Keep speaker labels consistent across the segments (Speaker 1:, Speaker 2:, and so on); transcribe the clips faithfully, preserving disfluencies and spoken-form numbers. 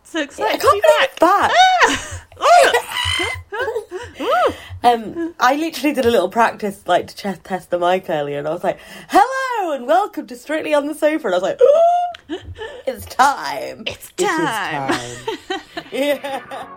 Speaker 1: So excited
Speaker 2: yeah, I
Speaker 1: to
Speaker 2: can't
Speaker 1: be
Speaker 2: believe
Speaker 1: back.
Speaker 2: it's back. um, I literally did a little practice, like, to ch- test the mic earlier, and I was like, hello, and welcome to Strictly on the Sofa, and I was like, oh, it's time.
Speaker 1: It's time.
Speaker 2: It is time. Yeah.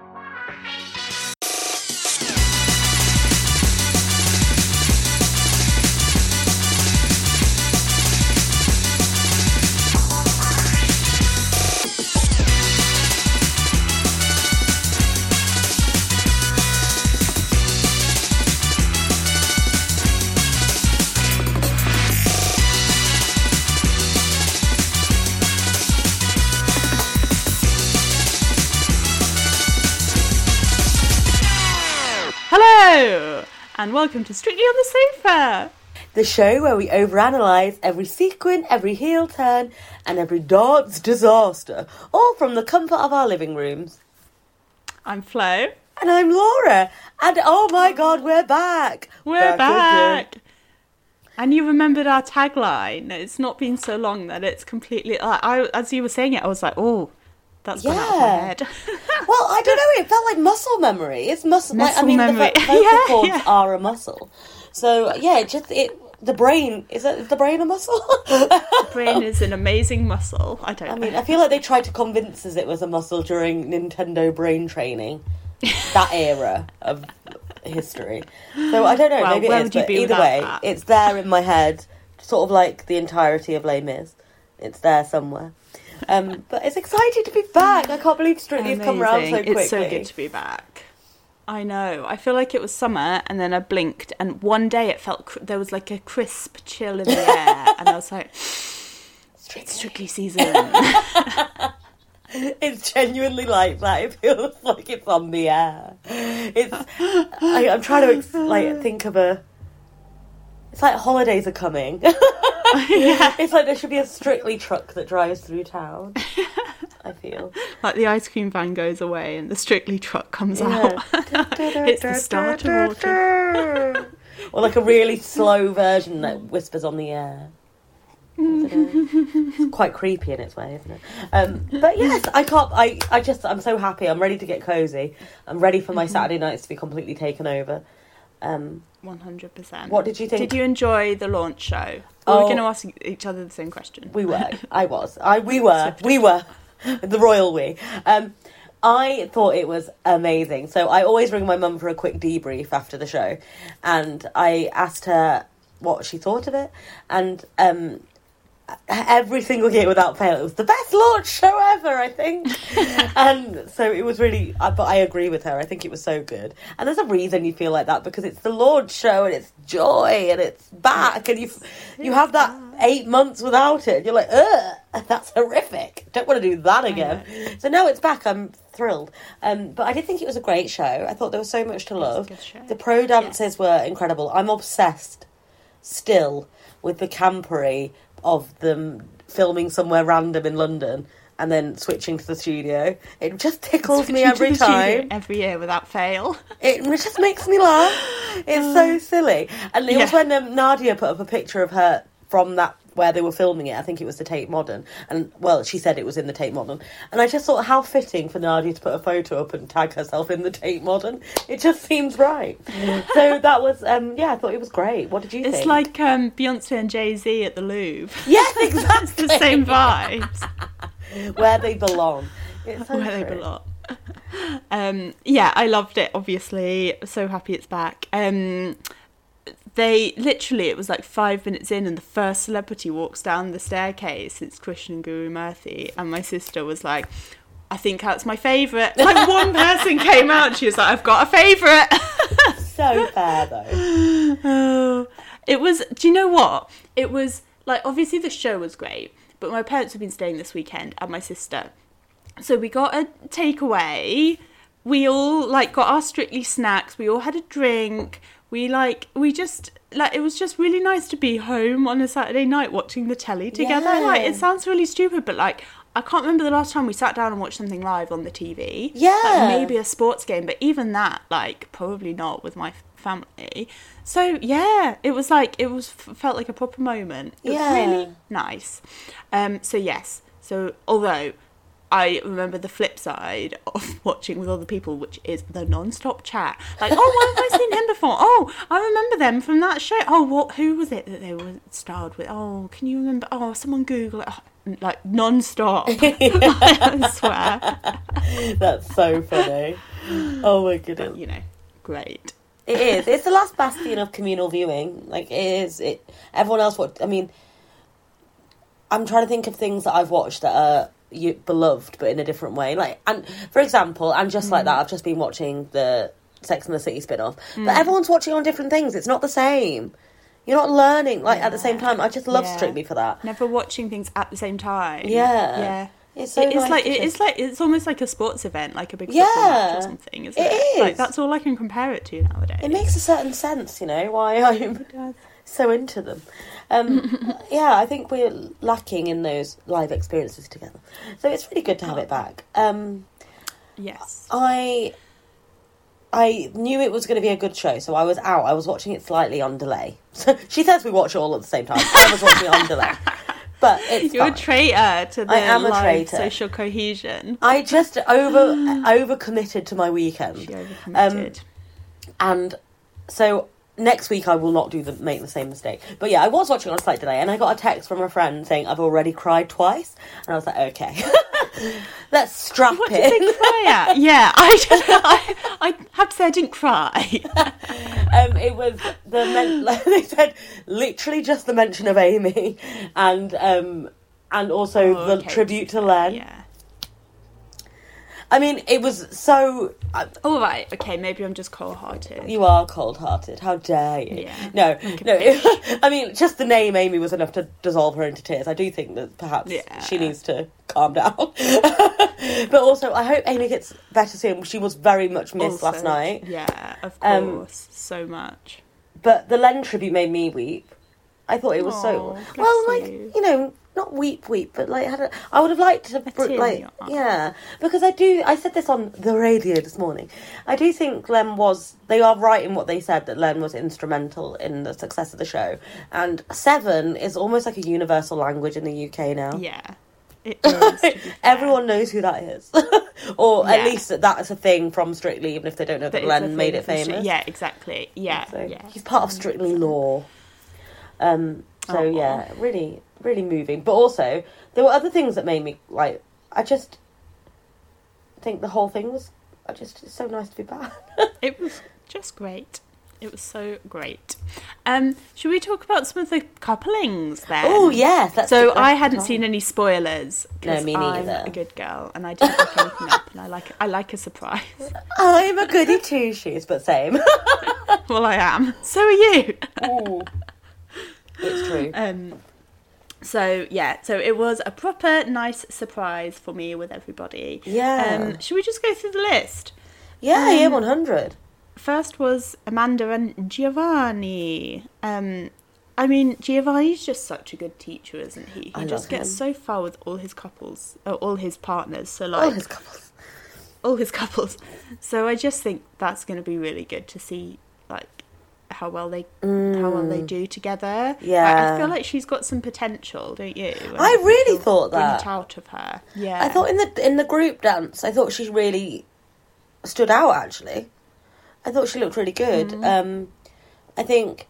Speaker 1: Hello, and welcome to Strictly on the Sofa.
Speaker 2: The show where we overanalyze every sequin, every heel turn, and every dance disaster, all from the comfort of our living rooms.
Speaker 1: I'm Flo.
Speaker 2: And I'm Laura. And oh my god, we're back.
Speaker 1: We're back. back. And you remembered our tagline. It's not been so long that it's completely... Like, I, as you were saying it, I was like, oh, that's
Speaker 2: yeah.
Speaker 1: gone out of my head.
Speaker 2: Well, I don't know. It felt like muscle memory. It's muscle.
Speaker 1: Muscle
Speaker 2: like, I mean,
Speaker 1: memory.
Speaker 2: the vocal
Speaker 1: yeah,
Speaker 2: cords
Speaker 1: yeah.
Speaker 2: are a muscle. So yeah, it just it. The brain is, it, is the brain a muscle?
Speaker 1: The brain is an amazing muscle. I don't.
Speaker 2: I
Speaker 1: know.
Speaker 2: mean, I feel like they tried to convince us it was a muscle during Nintendo brain training, that era of history. So I don't know.
Speaker 1: Well,
Speaker 2: maybe
Speaker 1: where
Speaker 2: it is.
Speaker 1: would you
Speaker 2: But
Speaker 1: be
Speaker 2: either
Speaker 1: without
Speaker 2: way,
Speaker 1: that?
Speaker 2: it's there in my head, sort of like the entirety of Les Mis. It's there somewhere. Um, but it's exciting to be back. I can't believe Strictly's come around so quickly.
Speaker 1: It's so good to be back. I know. I feel like it was summer, and then I blinked, and one day it felt cr- there was like a crisp chill in the air, and I was like,
Speaker 2: Strictly.
Speaker 1: "It's Strictly season."
Speaker 2: It's genuinely like that. It feels like it's on the air. It's. I, I'm trying to ex- like think of a. It's like holidays are coming.
Speaker 1: Yeah.
Speaker 2: It's like there should be a Strictly truck that drives through town. I feel
Speaker 1: Like the ice cream van goes away and the Strictly truck comes
Speaker 2: yeah.
Speaker 1: out. It's the start of autumn.
Speaker 2: Or like a really slow version that whispers on the air. I don't know. It's quite creepy in its way, isn't it? Um, but yes, I can't. I, I just. I'm so happy. I'm ready to get cozy. I'm ready for my
Speaker 1: Mm-hmm.
Speaker 2: Saturday nights to be completely taken over. Um,
Speaker 1: one hundred percent.
Speaker 2: What did you think?
Speaker 1: Did you enjoy the launch show? We
Speaker 2: Oh.
Speaker 1: were going to ask each other the same question.
Speaker 2: We were. I was. I. We were. We were. The royal we. Um, I thought it was amazing. So I always ring my mum for a quick debrief after the show, and I asked her what she thought of it, and um, every single year without fail, it was the best launch show ever, I think. And so it was really, uh, but I agree with her. I think it was so good. And there's a reason you feel like that, because it's the launch show and it's joy and it's back, and you you have that eight months without it. And you're like, ugh, that's horrific. Don't want to do that again. So no, it's back. I'm thrilled. Um, but I did think it was a great show. I thought there was so much to love.
Speaker 1: good show.
Speaker 2: The pro dances
Speaker 1: Yes.
Speaker 2: were incredible. I'm obsessed still with the campery of them filming somewhere random in London and then switching to the studio. It just tickles me
Speaker 1: Switching to
Speaker 2: every
Speaker 1: the studio
Speaker 2: time.
Speaker 1: every year without fail.
Speaker 2: It just makes me laugh. It's so silly. And it was
Speaker 1: Yeah.
Speaker 2: when um, Nadia put up a picture of her from that, where they were filming it. I think it was the Tate Modern. And, well, she said it was in the Tate Modern. And I just thought, how fitting for Nadia to put a photo up and tag herself in the Tate Modern. It just seems right. So that was, um, yeah, I thought it was great. What did you
Speaker 1: It's
Speaker 2: think?
Speaker 1: like um, Beyonce and Jay-Z at the Louvre.
Speaker 2: Yes, exactly.
Speaker 1: It's the same vibes.
Speaker 2: Where they belong. It's so
Speaker 1: Where they
Speaker 2: true.
Speaker 1: belong. Um, yeah, I loved it, obviously. So happy it's back. Um, they literally, it was like five minutes in and the first celebrity walks down the staircase. It's Krishnan Guru Murthy. And my sister was like, I think that's my favourite. Like one person came out and she was like, I've got a favourite.
Speaker 2: So fair, though.
Speaker 1: Oh, it was, do you know what? It was, like, obviously the show was great, but my parents have been staying this weekend and my sister. So we got a takeaway. We all, like, got our Strictly snacks. We all had a drink. We, like, we just, like, it was just really nice to be home on a Saturday night watching the telly together.
Speaker 2: Yeah.
Speaker 1: Like, it sounds really stupid, but, like, I can't remember the last time we sat down and watched something live on the T V.
Speaker 2: Yeah.
Speaker 1: Like, maybe a sports game, but even that, like, probably not with my family. So, yeah, it was like, it was felt like a proper moment. It
Speaker 2: Yeah.
Speaker 1: was really nice. Um, so, yes. So, although I remember the flip side of watching with other people, which is the non-stop chat. Like, oh, why have I seen him before? Oh, I remember them from that show. Oh, what? Who was it that they were starred with? Oh, can you remember? Oh, someone Google it. Oh, like non-stop. I swear.
Speaker 2: That's so funny. Oh my goodness.
Speaker 1: But, you know, great.
Speaker 2: It is. It's the last bastion of communal viewing. Like, it is. It. Everyone else watched. I mean, I'm trying to think of things that I've watched that are you, beloved, but in a different way. Like, and for example, and just mm. like that, I've just been watching the Sex and the City spin-off. Mm. But everyone's watching on different things. It's not the same. You're not learning, like, yeah. at the same time. I just love yeah. Strictly for that.
Speaker 1: Never watching things at the same time.
Speaker 2: Yeah.
Speaker 1: Yeah.
Speaker 2: It's so
Speaker 1: it's
Speaker 2: nice
Speaker 1: like
Speaker 2: just...
Speaker 1: it's like it's almost like a sports event, like a big
Speaker 2: yeah,
Speaker 1: football match or something, isn't it?
Speaker 2: It is.
Speaker 1: Like, that's all I can compare it to nowadays.
Speaker 2: It makes a certain sense, you know, why I'm so into them. Um, yeah, I think we're lacking in those live experiences together. So it's really good to have it back. Um,
Speaker 1: yes.
Speaker 2: I I knew it was going to be a good show, so I was out. I was watching it slightly on delay. So she says we watch it all at the same time. I was watching it on delay. But it's
Speaker 1: You're
Speaker 2: fine.
Speaker 1: a traitor to the
Speaker 2: I am a
Speaker 1: live
Speaker 2: traitor.
Speaker 1: social cohesion.
Speaker 2: I just over over committed to my weekend.
Speaker 1: She overcommitted.
Speaker 2: Um, and so next week I will not do the make the same mistake. But yeah, I was watching on a slight delay, and I got a text from a friend saying I've already cried twice, and I was like, okay, let's strap
Speaker 1: what
Speaker 2: it.
Speaker 1: What did they cry at? Yeah, I, I I have to say I didn't cry.
Speaker 2: um, it was the men- like they said literally just the mention of Amy, and um, and also
Speaker 1: oh,
Speaker 2: the
Speaker 1: okay.
Speaker 2: tribute to Len.
Speaker 1: Yeah.
Speaker 2: I mean, it was so... Uh,
Speaker 1: All right, okay, maybe I'm just cold-hearted.
Speaker 2: You are cold-hearted. How dare you?
Speaker 1: Yeah.
Speaker 2: No, no. It, I mean, just the name Amy was enough to dissolve her into tears. I do think that perhaps
Speaker 1: yeah.
Speaker 2: she needs to calm down. But also, I hope Amy gets better soon. She was very much missed also, last night.
Speaker 1: Yeah, of course. Um, so much.
Speaker 2: But the Len tribute made me weep. I thought it was
Speaker 1: Aww,
Speaker 2: so... Well, like, you. you know... Not weep, weep, but like had a, I would have liked to, br- like, yeah, because I do. I said this on the radio this morning. I do think Len was. They are right in what they said that Len was instrumental in the success of the show, and Seven is almost like a universal language in the U K now.
Speaker 1: Yeah, it is.
Speaker 2: Everyone knows who that is, or
Speaker 1: yeah.
Speaker 2: at least that that's a thing from Strictly, even if they don't know that, that Len made it famous.
Speaker 1: Stri- yeah, exactly. Yeah,
Speaker 2: so
Speaker 1: yeah.
Speaker 2: He's part of Strictly lore. Um. So oh, yeah, really. Really moving, but also there were other things that made me like. I just think the whole thing was. I just it's so nice to be back.
Speaker 1: It was just great. It was so great. Um, should we talk about some of the couplings then?
Speaker 2: Oh yes. That's
Speaker 1: so
Speaker 2: the, that's
Speaker 1: I hadn't
Speaker 2: time.
Speaker 1: seen any spoilers.
Speaker 2: No, me neither.
Speaker 1: I'm a good girl, and I didn't look anything up, and I like I like a surprise.
Speaker 2: I'm a goody two shoes, but same.
Speaker 1: Well, I am. So are you.
Speaker 2: Ooh. It's true.
Speaker 1: Um. So, yeah, so it was a proper nice surprise for me with everybody.
Speaker 2: Yeah.
Speaker 1: Um, should we just go through the list?
Speaker 2: Yeah, um, yeah, one hundred.
Speaker 1: First was Amanda and Giovanni. Um, I mean, Giovanni's just such a good teacher, isn't he? He
Speaker 2: I
Speaker 1: just
Speaker 2: love
Speaker 1: gets
Speaker 2: him.
Speaker 1: so far with all his couples, or all his partners. So, like,
Speaker 2: all his couples.
Speaker 1: All his couples. So I just think that's going to be really good to see, like, how well they mm. how well they do together.
Speaker 2: Yeah,
Speaker 1: like, I feel like she's got some potential, don't you? And
Speaker 2: I really thought that.
Speaker 1: Bring it out of her. Yeah,
Speaker 2: I thought in the in the group dance, I thought she really stood out. Actually, I thought she looked really good. Mm. Um, I think,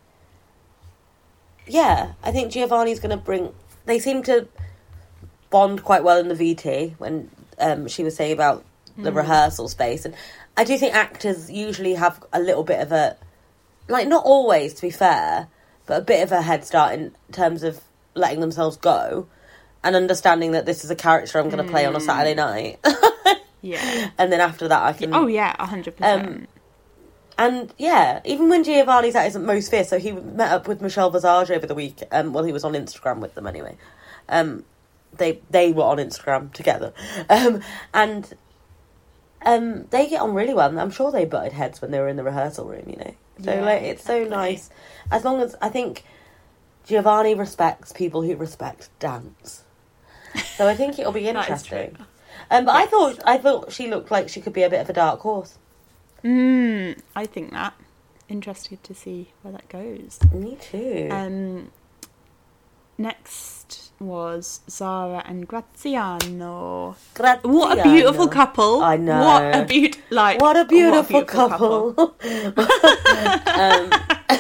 Speaker 2: yeah, I think Giovanni's going to bring. They seem to bond quite well in the V T when um, she was saying about the mm. rehearsal space, and I do think actors usually have a little bit of a. Like, not always, to be fair, but a bit of a head start in terms of letting themselves go and understanding that this is a character I'm going to play on a Saturday night.
Speaker 1: Yeah.
Speaker 2: And then after that I can...
Speaker 1: Oh, yeah, one hundred percent.
Speaker 2: Um, and, yeah, even when Giovanni's at his most fierce, so he met up with Michelle Visage over the week, um, well, he was on Instagram with them anyway. Um, they they were on Instagram together. Um, and um, they get on really well. I'm sure they butted heads when they were in the rehearsal room, you know. So, yeah, like, it's exactly. so nice. As long as, I think, Giovanni respects people who respect dance. So I think it'll be interesting. Um, but yes. I thought I thought she looked like she could be a bit of a dark horse.
Speaker 1: Mm, I think that. Interested to see where that goes.
Speaker 2: Me too.
Speaker 1: Um, next was Zara and Graziano.
Speaker 2: Graziano.
Speaker 1: What a beautiful couple.
Speaker 2: I know.
Speaker 1: What a beautiful, like,
Speaker 2: What a beautiful,
Speaker 1: what a beautiful
Speaker 2: couple.
Speaker 1: couple.
Speaker 2: um,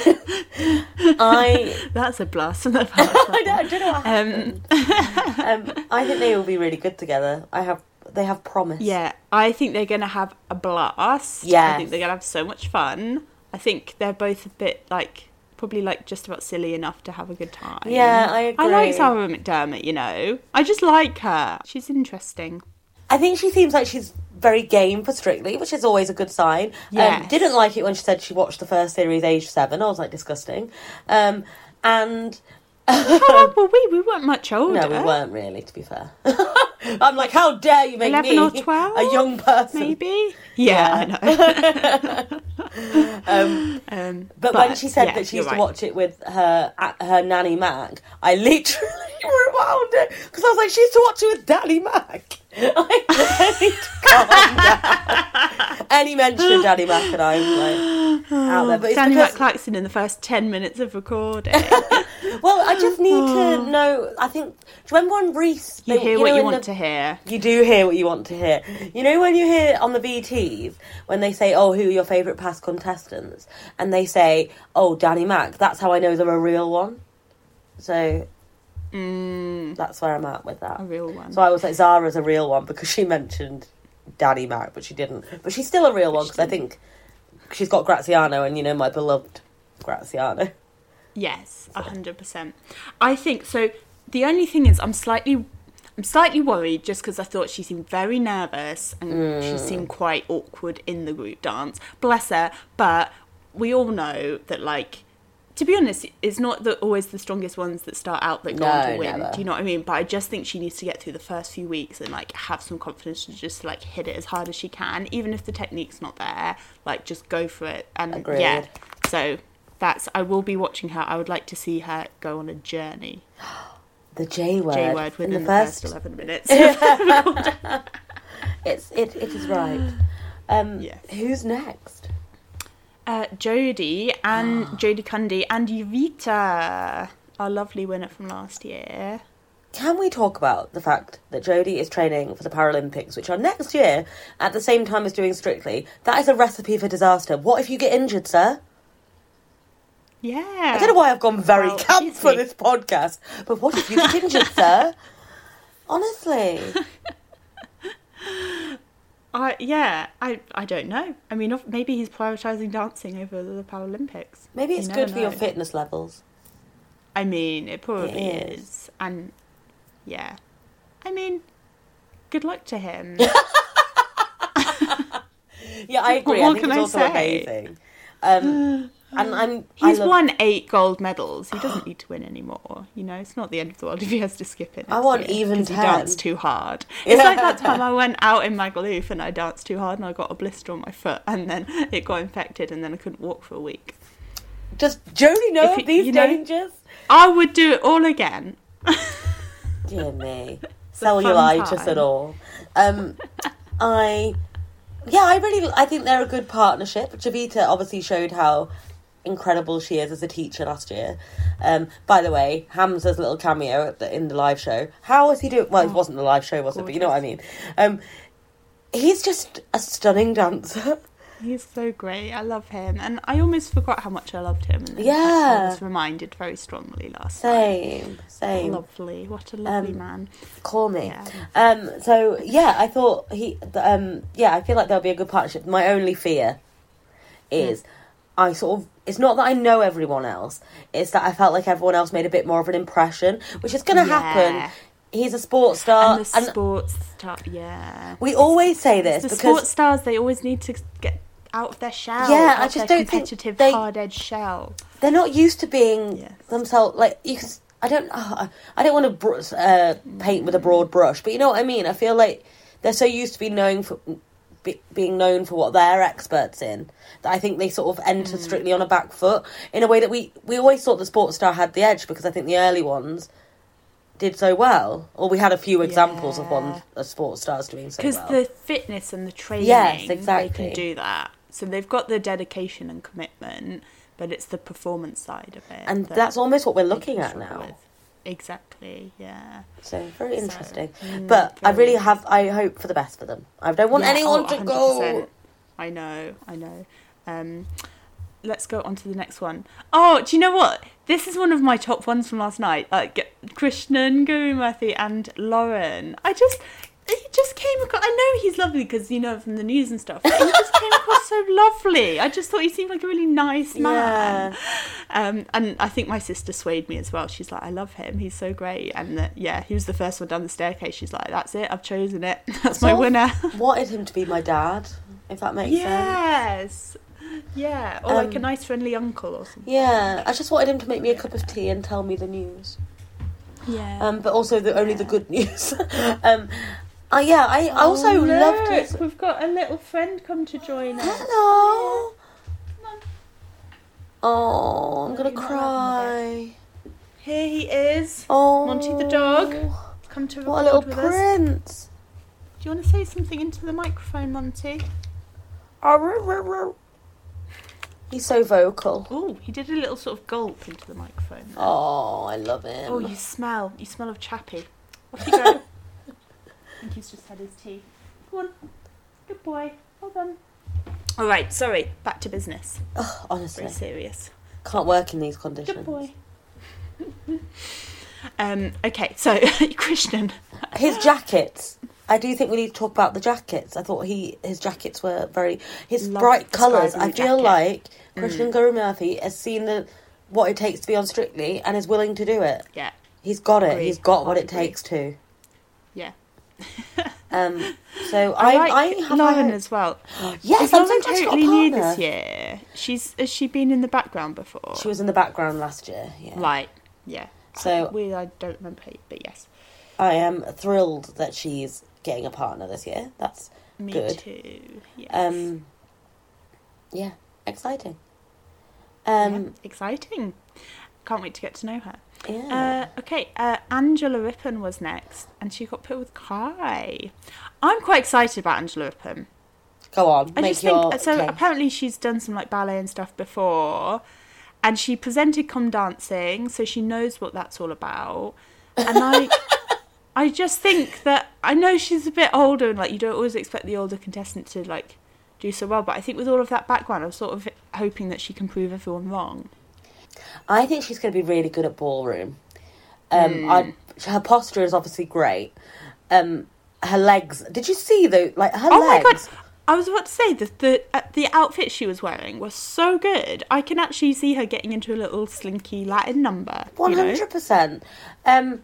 Speaker 2: I
Speaker 1: That's a blast from the past.
Speaker 2: I, don't, I don't know what happened. Um, um, I think they will be really good together. I have they have promise.
Speaker 1: Yeah, I think they're going to have a blast.
Speaker 2: Yes.
Speaker 1: I think they're going to have so much fun. I think they're both a bit, like, probably, like, just about silly enough to have a good time.
Speaker 2: Yeah, I agree.
Speaker 1: I like Sarah McDermott, you know. I just like her. She's interesting.
Speaker 2: I think she seems like she's very game for Strictly, which is always a good sign.
Speaker 1: Yes.
Speaker 2: Um, didn't like it when she said she watched the first series age seven. I was like, disgusting. Um, and...
Speaker 1: How old were we? We weren't much older.
Speaker 2: No, we weren't really, to be fair. I'm like, how dare you make
Speaker 1: eleven
Speaker 2: me
Speaker 1: or twelve,
Speaker 2: a young person?
Speaker 1: Maybe? Yeah,
Speaker 2: Yeah.
Speaker 1: I know.
Speaker 2: um,
Speaker 1: um,
Speaker 2: but,
Speaker 1: but
Speaker 2: when she said
Speaker 1: yeah,
Speaker 2: that she
Speaker 1: you're
Speaker 2: used
Speaker 1: right.
Speaker 2: to watch it with her her nanny Mac, I literally rewound it because I was like, she used to watch it with Daddy Mac. I, I need to calm down. Any mention of Daddy Mac and I'm like out there. But it's
Speaker 1: Danny
Speaker 2: because,
Speaker 1: McClaxton in the first ten minutes of recording.
Speaker 2: well, I just need to know. I think. Do you remember when Reese?
Speaker 1: You
Speaker 2: they-
Speaker 1: hear
Speaker 2: you
Speaker 1: what
Speaker 2: know,
Speaker 1: you
Speaker 2: in
Speaker 1: want
Speaker 2: the-
Speaker 1: to hear.
Speaker 2: You do hear what you want to hear. You know when you hear on the V Ts when they say, "Oh, who are your favourite past contestants?" and they say, "Oh, Danny Mac." That's how I know they're a real one. So
Speaker 1: Mm,
Speaker 2: that's where I'm at with that.
Speaker 1: a real one.
Speaker 2: So I was like, Zara's a real one because she mentioned Danny Mac, but she didn't. But she's still a real one because I think she's got Graziano, and you know my beloved Graziano.
Speaker 1: Yes, a hundred percent. I think so. The only thing is, I'm slightly, I'm slightly worried just because I thought she seemed very nervous and
Speaker 2: Mm.
Speaker 1: she seemed quite awkward in the group dance. Bless her. But we all know that, like, to be honest, it's not the, always the strongest ones that start out that go on
Speaker 2: No,
Speaker 1: to win.
Speaker 2: never.
Speaker 1: Do you know what I mean? But I just think she needs to get through the first few weeks and, like, have some confidence to just, like, hit it as hard as she can, even if the technique's not there. Like, just go for it. And
Speaker 2: Agreed.
Speaker 1: yeah, so that's. I will be watching her. I would like to see her go on a journey.
Speaker 2: The J word.
Speaker 1: J word
Speaker 2: in
Speaker 1: within
Speaker 2: the
Speaker 1: the
Speaker 2: first.
Speaker 1: first eleven minutes.
Speaker 2: It's it. It is right. Um,
Speaker 1: Yes.
Speaker 2: Who's next?
Speaker 1: uh, Jodie and Jodie Cundy and Yuvita, our lovely winner from last year.
Speaker 2: Can we talk about the fact that Jodie is training for the Paralympics, which are next year, at the same time as doing Strictly? That is a recipe for disaster. What if you get injured, sir?
Speaker 1: Yeah.
Speaker 2: I don't know why I've gone very
Speaker 1: Well,
Speaker 2: camp
Speaker 1: excuse
Speaker 2: for
Speaker 1: me.
Speaker 2: this podcast, but what if you get injured, sir? Honestly.
Speaker 1: I yeah. I I don't know. I mean, if- maybe he's prioritising dancing over the Paralympics.
Speaker 2: Maybe it's
Speaker 1: You
Speaker 2: good
Speaker 1: never
Speaker 2: for your
Speaker 1: know.
Speaker 2: fitness levels.
Speaker 1: I mean, it probably
Speaker 2: It is.
Speaker 1: is. And yeah. I mean, good luck to him.
Speaker 2: Yeah, I agree.
Speaker 1: What
Speaker 2: I think
Speaker 1: can
Speaker 2: it's
Speaker 1: I
Speaker 2: also
Speaker 1: say?
Speaker 2: amazing. Um, and I'm.
Speaker 1: He's
Speaker 2: I love,
Speaker 1: won eight gold medals. He doesn't need to win anymore. You know, it's not the end of the world if he has to skip it.
Speaker 2: I
Speaker 1: next
Speaker 2: want
Speaker 1: year
Speaker 2: even
Speaker 1: 'cause he
Speaker 2: ten.
Speaker 1: danced too hard. It's like that time I went out in Magaluf and I danced too hard and I got a blister on my foot and then it got infected and then I couldn't walk for a week.
Speaker 2: Does Jodie know
Speaker 1: If
Speaker 2: of
Speaker 1: you-
Speaker 2: these
Speaker 1: you know-
Speaker 2: dangers?
Speaker 1: I would do it all again.
Speaker 2: Dear me.
Speaker 1: a
Speaker 2: Cellulitis
Speaker 1: fun time.
Speaker 2: and all. Um, I, yeah, I really, I think they're a good partnership. Javita obviously showed how incredible she is as a teacher last year. Um, by the way, Hamza's little cameo at the, in the live show. How was he doing? Well, it wasn't the live show, was it? But you know what I mean. Um, he's just a stunning dancer.
Speaker 1: He's so great. I love him. And I almost forgot how much I loved him. And then
Speaker 2: Yeah.
Speaker 1: I was reminded very strongly last
Speaker 2: Same,
Speaker 1: night.
Speaker 2: same.
Speaker 1: Lovely. What a lovely
Speaker 2: Um,
Speaker 1: man.
Speaker 2: Call me.
Speaker 1: Yeah.
Speaker 2: Um, so yeah, I thought he. Um, yeah, I feel like there'll be a good partnership. My only fear is, I sort of. It's not that I know everyone else. It's that I felt like everyone else made a bit more of an impression, which is going to
Speaker 1: Yeah.
Speaker 2: happen. He's a sports star,
Speaker 1: And the
Speaker 2: and
Speaker 1: sports star, yeah.
Speaker 2: we always say this
Speaker 1: The
Speaker 2: because
Speaker 1: sports stars, they always need to get out of their shell.
Speaker 2: Yeah,
Speaker 1: out
Speaker 2: I
Speaker 1: of
Speaker 2: just
Speaker 1: their
Speaker 2: don't think
Speaker 1: competitive,
Speaker 2: they-
Speaker 1: hard-edged shell.
Speaker 2: they're not used to being
Speaker 1: Yes.
Speaker 2: themselves. Like you can, I don't. Oh, I don't want to br- uh, paint with a broad brush, but you know what I mean. I feel like they're so used to being known for be, being known for what they're experts in that I think they sort of enter
Speaker 1: Mm.
Speaker 2: strictly on a back foot in a way that we we always thought the sports star had the edge because I think the early ones did so well, or we had a few examples of one
Speaker 1: Yeah.
Speaker 2: of sports stars doing so
Speaker 1: Because
Speaker 2: well.
Speaker 1: the fitness and the training,
Speaker 2: Yes, exactly.
Speaker 1: they can do that. So they've got the dedication and commitment, but it's the performance side of it.
Speaker 2: And
Speaker 1: that
Speaker 2: that's almost what we're
Speaker 1: they
Speaker 2: looking
Speaker 1: can
Speaker 2: at
Speaker 1: struggle
Speaker 2: now.
Speaker 1: with. Exactly, yeah.
Speaker 2: So, very interesting.
Speaker 1: So, mm,
Speaker 2: but I
Speaker 1: very
Speaker 2: really have, I hope for the best for them. I don't want
Speaker 1: yeah,
Speaker 2: anyone
Speaker 1: oh,
Speaker 2: to
Speaker 1: one hundred percent.
Speaker 2: go.
Speaker 1: I know, I know. Um, let's go on to the next one. Oh, do you know what? This is one of my top ones from last night. Like, Krishnan, Gurumurthy and Lauren. I just... He just came across... I know he's lovely because, you know, from the news and stuff. But he just came across so lovely. I just thought he seemed like a really nice man. Yeah. Um, and I think my sister swayed me as well. She's like, I love him. He's so great. And, uh, yeah, he was the first one down the staircase. She's like, that's it. I've chosen it. That's
Speaker 2: so
Speaker 1: my winner.
Speaker 2: Wanted him to be my dad, if that makes
Speaker 1: yes.
Speaker 2: sense.
Speaker 1: Yeah. Or,
Speaker 2: Um,
Speaker 1: like, a nice friendly uncle or something.
Speaker 2: Yeah. I just wanted him to make me a cup of tea and tell me the news.
Speaker 1: Yeah.
Speaker 2: Um, but also the only
Speaker 1: yeah.
Speaker 2: the good news. um... Uh, yeah, I also
Speaker 1: oh,
Speaker 2: loved
Speaker 1: look,
Speaker 2: it.
Speaker 1: We've got a little friend come to join us.
Speaker 2: Hello.
Speaker 1: Come on.
Speaker 2: Oh, I'm
Speaker 1: No,
Speaker 2: gonna
Speaker 1: you're not
Speaker 2: cry.
Speaker 1: Here he is.
Speaker 2: Oh,
Speaker 1: Monty the dog. Come to record
Speaker 2: what a little
Speaker 1: with
Speaker 2: prince.
Speaker 1: us. Do you want to say something into the microphone, Monty?
Speaker 2: He's so vocal.
Speaker 1: Oh, he did a little sort of gulp into the microphone. There.
Speaker 2: Oh, I love him.
Speaker 1: Oh, you smell. You smell of Chappie. Off you go. I think he's just had his tea. Go on. Good boy. Hold on. All right, sorry. Back to business.
Speaker 2: Oh, honestly.
Speaker 1: Very serious.
Speaker 2: Can't work in these conditions.
Speaker 1: Good boy. um, okay, so, Krishnan.
Speaker 2: His jackets. I do think we need to talk about the jackets. I thought he his jackets were very... His
Speaker 1: Love
Speaker 2: bright
Speaker 1: the
Speaker 2: colours.
Speaker 1: sky blue
Speaker 2: I feel
Speaker 1: jacket.
Speaker 2: like Krishnan
Speaker 1: Mm.
Speaker 2: Gurumurthy has seen the what it takes to be on Strictly and is willing to do it.
Speaker 1: Yeah.
Speaker 2: He's got it.
Speaker 1: Agree.
Speaker 2: He's got what
Speaker 1: Hard
Speaker 2: it
Speaker 1: agree.
Speaker 2: takes to.
Speaker 1: Yeah.
Speaker 2: Um, so
Speaker 1: I,
Speaker 2: I,
Speaker 1: like
Speaker 2: I have
Speaker 1: Lauren
Speaker 2: heard-
Speaker 1: as well.
Speaker 2: Yes,
Speaker 1: Is
Speaker 2: I'm so
Speaker 1: Lauren
Speaker 2: glad she got a
Speaker 1: totally new
Speaker 2: partner.
Speaker 1: this year? She's has she been in the background before?
Speaker 2: She was in the background last year. Yeah.
Speaker 1: Right. Yeah.
Speaker 2: So
Speaker 1: we I don't remember, but yes.
Speaker 2: I am thrilled that she's getting a partner this year. That's
Speaker 1: Me
Speaker 2: good.
Speaker 1: too. Yes.
Speaker 2: Um, yeah, exciting. Um,
Speaker 1: yeah, exciting. Can't wait to get to know her.
Speaker 2: yeah.
Speaker 1: Uh, okay, uh, Angela Rippon was next, and she got put with Kai. I'm quite excited about Angela Rippon.
Speaker 2: Go on,
Speaker 1: I
Speaker 2: make
Speaker 1: just
Speaker 2: your
Speaker 1: think so.
Speaker 2: okay.
Speaker 1: Apparently, she's done some like ballet and stuff before, and she presented Come Dancing, so she knows what that's all about. And I, I just think that I know she's a bit older, and like you don't always expect the older contestant to like do so well. But I think with all of that background, I'm sort of hoping that she can prove everyone wrong.
Speaker 2: I think she's going to be really good at ballroom. Um,
Speaker 1: Mm.
Speaker 2: I, her posture is obviously great. Um, her legs. Did you see though? Like her
Speaker 1: Oh
Speaker 2: legs.
Speaker 1: my god! I was about to say the the uh, the outfit she was wearing was so good. I can actually see her getting into a little slinky Latin number.
Speaker 2: One
Speaker 1: you know?
Speaker 2: hundred percent. Um,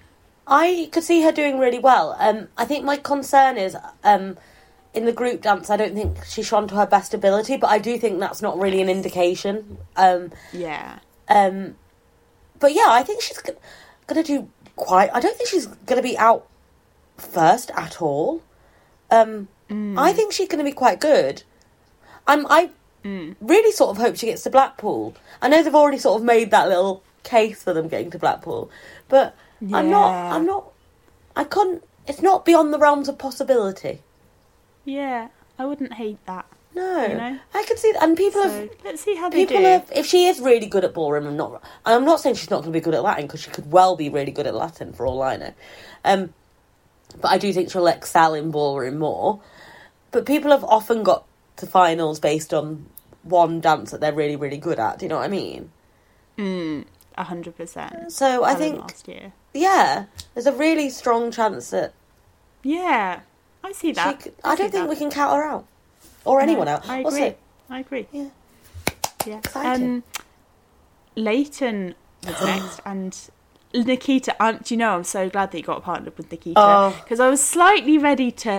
Speaker 2: I could see her doing really well. Um, I think my concern is um, in the group dance. I don't think she shone to her best ability, but I do think that's not really an indication. Um,
Speaker 1: Yeah.
Speaker 2: um, but yeah, I think she's g- gonna do quite. I don't think she's gonna be out first at all. Um,
Speaker 1: Mm.
Speaker 2: I think she's gonna be quite good. I'm. I
Speaker 1: Mm.
Speaker 2: really sort of hope she gets to Blackpool. I know they've already sort of made that little case for them getting to Blackpool, but I'm not.
Speaker 1: Yeah.
Speaker 2: I'm not. I can't. It's not beyond the realms of possibility.
Speaker 1: Yeah, I wouldn't hate that.
Speaker 2: No,
Speaker 1: You know?
Speaker 2: I could see that, and people
Speaker 1: So
Speaker 2: have.
Speaker 1: let's see how they
Speaker 2: People
Speaker 1: do.
Speaker 2: have. If she is really good at ballroom, I'm not. And I'm not saying she's not going to be good at Latin because she could well be really good at Latin for all I know. Um, but I do think she'll excel in ballroom more. But people have often got to finals based on one dance that they're really, really good at. Do you know what I mean?
Speaker 1: Mm, a hundred percent.
Speaker 2: So I
Speaker 1: Helen
Speaker 2: think,
Speaker 1: last year.
Speaker 2: yeah, there's a really strong chance that
Speaker 1: Yeah, I see
Speaker 2: she.
Speaker 1: that.
Speaker 2: Could,
Speaker 1: I
Speaker 2: I
Speaker 1: see
Speaker 2: don't think
Speaker 1: that.
Speaker 2: we can count her out or anyone
Speaker 1: No,
Speaker 2: out.
Speaker 1: I agree.
Speaker 2: Also,
Speaker 1: I agree.
Speaker 2: yeah,
Speaker 1: Yeah.
Speaker 2: Exciting.
Speaker 1: Um, Leighton was next, and Nikita. Um, do you know? I'm so glad that you got partnered with Nikita
Speaker 2: Oh.
Speaker 1: because I was slightly ready to.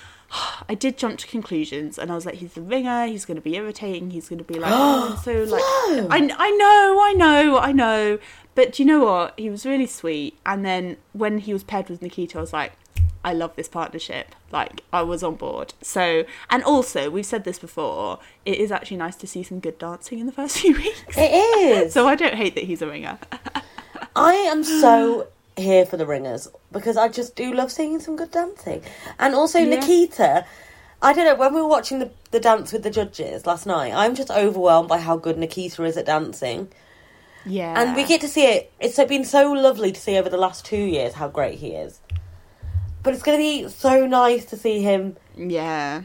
Speaker 1: I did jump to conclusions, and I was like, "He's the ringer. He's going to be irritating. He's going to be like, oh, and so like,
Speaker 2: Flo!
Speaker 1: I, I know, I know, I know." But do you know what? He was really sweet, and then when he was paired with Nikita, I was like, I love this partnership. Like, I was on board. So, and also, we've said this before, it is actually nice to see some good dancing in the first few weeks.
Speaker 2: it is.
Speaker 1: So I don't hate that he's a ringer.
Speaker 2: I am so here for the ringers because I just do love seeing some good dancing. And also
Speaker 1: Yeah.
Speaker 2: Nikita, I don't know, when we were watching the, the dance with the judges last night, I'm just overwhelmed by how good Nikita is at dancing.
Speaker 1: Yeah.
Speaker 2: And we get to see it. It's been so lovely to see over the last two years how great he is. But it's going to be so nice to see him.
Speaker 1: Yeah.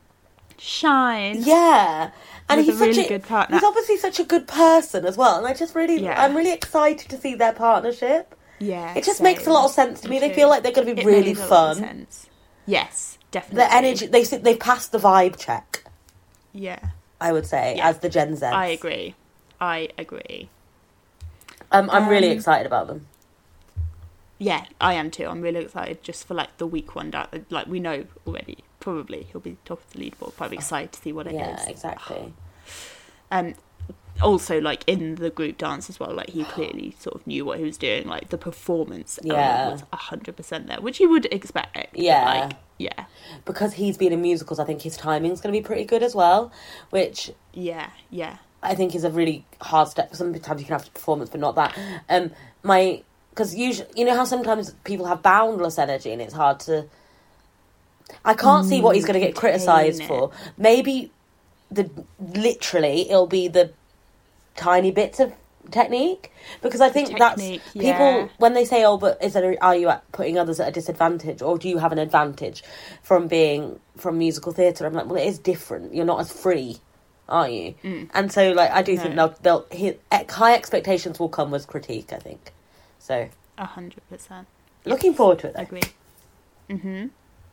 Speaker 1: Shine.
Speaker 2: Yeah. And
Speaker 1: With
Speaker 2: he's
Speaker 1: a
Speaker 2: such
Speaker 1: really
Speaker 2: a,
Speaker 1: good partner.
Speaker 2: he's obviously such a good person as well. And I just really,
Speaker 1: Yeah.
Speaker 2: I'm really excited to see their partnership.
Speaker 1: Yeah.
Speaker 2: It just
Speaker 1: same.
Speaker 2: makes a lot of sense to me.
Speaker 1: Me
Speaker 2: They
Speaker 1: too.
Speaker 2: feel like they're going to be
Speaker 1: It
Speaker 2: really
Speaker 1: made a lot of
Speaker 2: fun.
Speaker 1: sense. Yes, definitely.
Speaker 2: The energy, they, they've passed the vibe check,
Speaker 1: Yeah.
Speaker 2: I would say,
Speaker 1: Yeah.
Speaker 2: as the Gen Z.
Speaker 1: I agree. I agree.
Speaker 2: Um, I'm really
Speaker 1: Um,
Speaker 2: excited about them.
Speaker 1: Yeah, I am too. I'm really excited just for like the week one. Da- like we know already, probably he'll be top of the leaderboard. But I'm excited to see what it is.
Speaker 2: Yeah, exactly.
Speaker 1: Um, also like in the group dance as well. Like he clearly sort of knew what he was doing. Like the performance
Speaker 2: Yeah.
Speaker 1: element was a hundred percent there, which you would expect. but,
Speaker 2: Yeah.
Speaker 1: like, yeah,
Speaker 2: Because he's been in musicals, I think his timing's going to be pretty good as well, which
Speaker 1: yeah, yeah.
Speaker 2: I think is a really hard step. Sometimes you can have performance, but not that. Um, my because usually, you know how sometimes people have boundless energy, and it's hard to. I can't see what he's going to get
Speaker 1: contain
Speaker 2: criticised
Speaker 1: it.
Speaker 2: for. Maybe the literally it'll be the tiny bits of technique, because I think
Speaker 1: technique,
Speaker 2: that's
Speaker 1: yeah.
Speaker 2: people when they say, "Oh, but is there, are you at putting others at a disadvantage, or do you have an advantage from being from musical theatre?" I'm like, well, it is different. You're not as free, are you?
Speaker 1: Mm.
Speaker 2: And so, like, I do
Speaker 1: No.
Speaker 2: think they'll they'll hit, high expectations will come with critique. I think so.
Speaker 1: A hundred percent.
Speaker 2: Looking forward to it. Though.
Speaker 1: Agree. Mhm.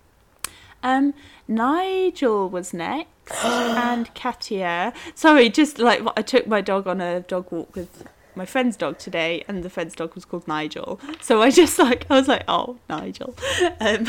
Speaker 1: Um, Nigel was next, and Katia. Sorry, just like I took my dog on a dog walk with my friend's dog today, and the friend's dog was called Nigel. So I just like I was like, oh, Nigel. Um,